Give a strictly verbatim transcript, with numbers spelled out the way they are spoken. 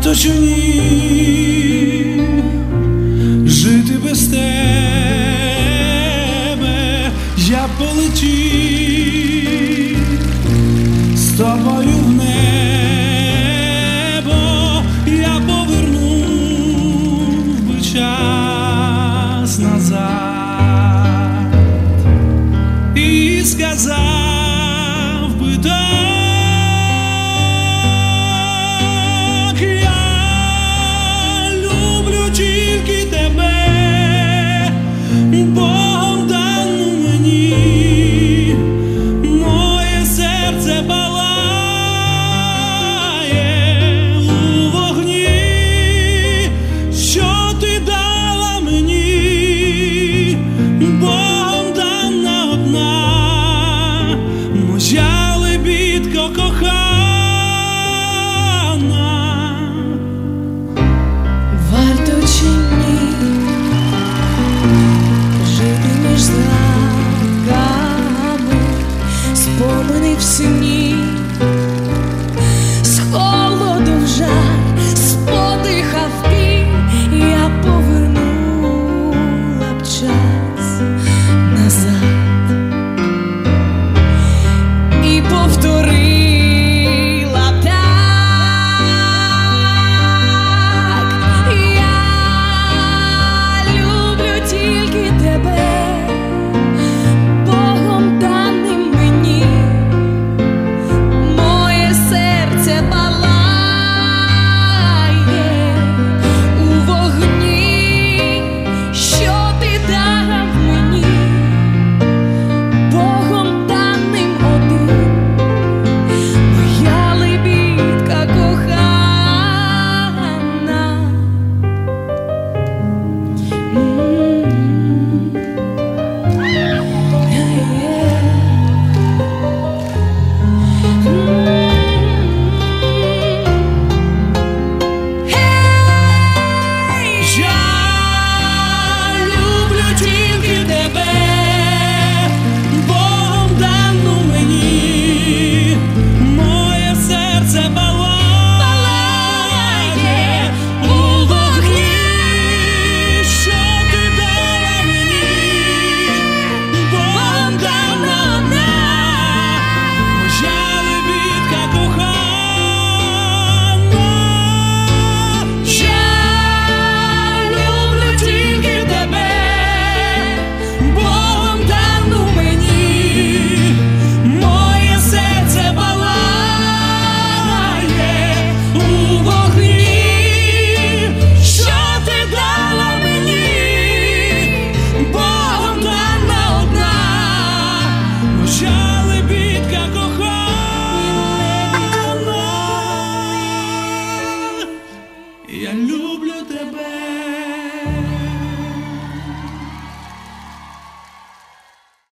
варто чи ні жити без тебе, я полетів з тобою в небо, я повернув би час назад і сказав би так. Тільки тебе, Богом дану мені, моє серце палає у вогні, що ти дала мені, Богом дана одна, моя лебідко кохана. Спомини в сні, з холоду в жар, з подиха в біль, я повернула б час назад.